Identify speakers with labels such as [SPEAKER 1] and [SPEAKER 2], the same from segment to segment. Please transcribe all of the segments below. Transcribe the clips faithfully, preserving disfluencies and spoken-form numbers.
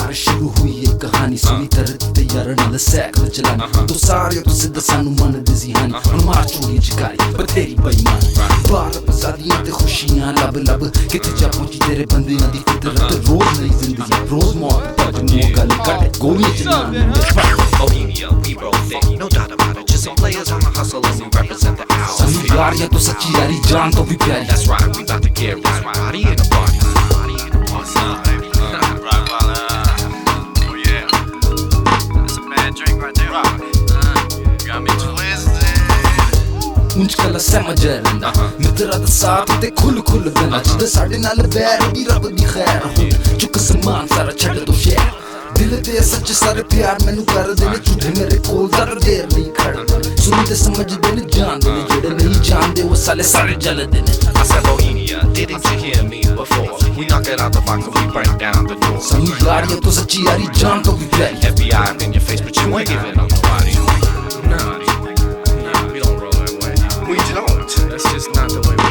[SPEAKER 1] यार शुरू हुई ये कहानी सुनी तरत ते यार नाल सैकल चलानी तो सारे तो सिद्ध सानू मन दी जिहानी हुण मार चोरी चिकारी बथेरी बेईमान बार बसादियां ते खुशियां लब लब किथे जा पहुंची तेरे बंदियां दी फितरत रोज नई जिंदगी रोज मौत पज मुंह गल कट गोली चलानी
[SPEAKER 2] Bohemia, we roll thick, no doubt about it. Just some players on the hustle and we represent the house.
[SPEAKER 1] सानू यार या तो सच्ची यारी जान तो भी प्यारी.
[SPEAKER 2] That's right, we about to get right. Party in a party.
[SPEAKER 3] What's up, baby? Right, well, uh, oh yeah. That's a bad drink right there. Uh, got me twisted.
[SPEAKER 1] Unch kala sama jaranda. Mitra da saat te khul khul gana. Jida sade naal bair di rab di khair. Chuk saman sara chhad do share. दिल ते सच सारे प्यार मैनू कर देने झूठे मेरे कोल जरा देर नहीं खड़ना सुनते समझदे ने जानदे ने जेड़े नहीं जानदे वो साले सारे जलदे ने.
[SPEAKER 2] I said Bohemia, didn't you hear me before? We knock it out the box and we break down the door.
[SPEAKER 1] सानू यार ये तो सच्ची यारी जान तो भी प्यारी.
[SPEAKER 2] F B I up in your face but you ain't giving up nobody. No, no, we don't roll that way. We don't. That's just not the way we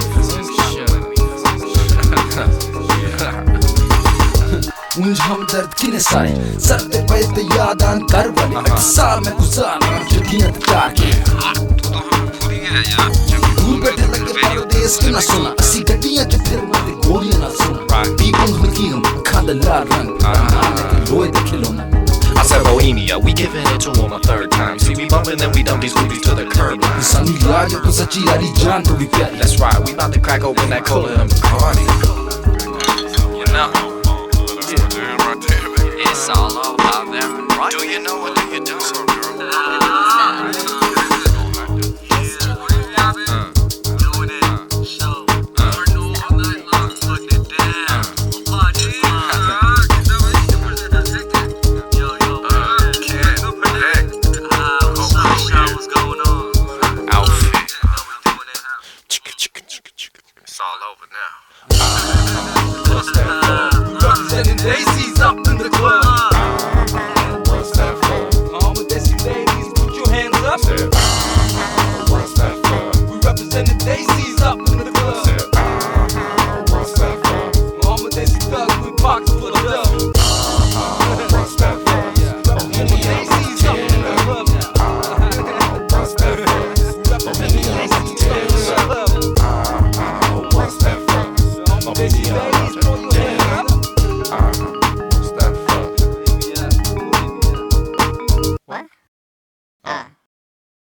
[SPEAKER 1] मुझ हम दर्द किने साए सर ते पे ते याद आन कर वाले अठ साल में गुजारा जगियां चार के
[SPEAKER 3] तू तो हम पूरी है यार.
[SPEAKER 1] दूर बैठे लगे परदेस की ना सुना असी गड्डियां च फिर मते गोलियां ना सुना पीपल लगी हम खादा लाल रंग रोए दे खिलौना.
[SPEAKER 2] I said Bohemia, we giving it to him a third time. See, we bumping and we dump these movies to the curb.
[SPEAKER 1] सानू यार ये तो सच्ची यारी जान तो भी प्यारी.
[SPEAKER 2] That's right, we about to crack open that cola and Bacardi.
[SPEAKER 3] You know. It's all about them, right? Do you know what do you do? So, girl?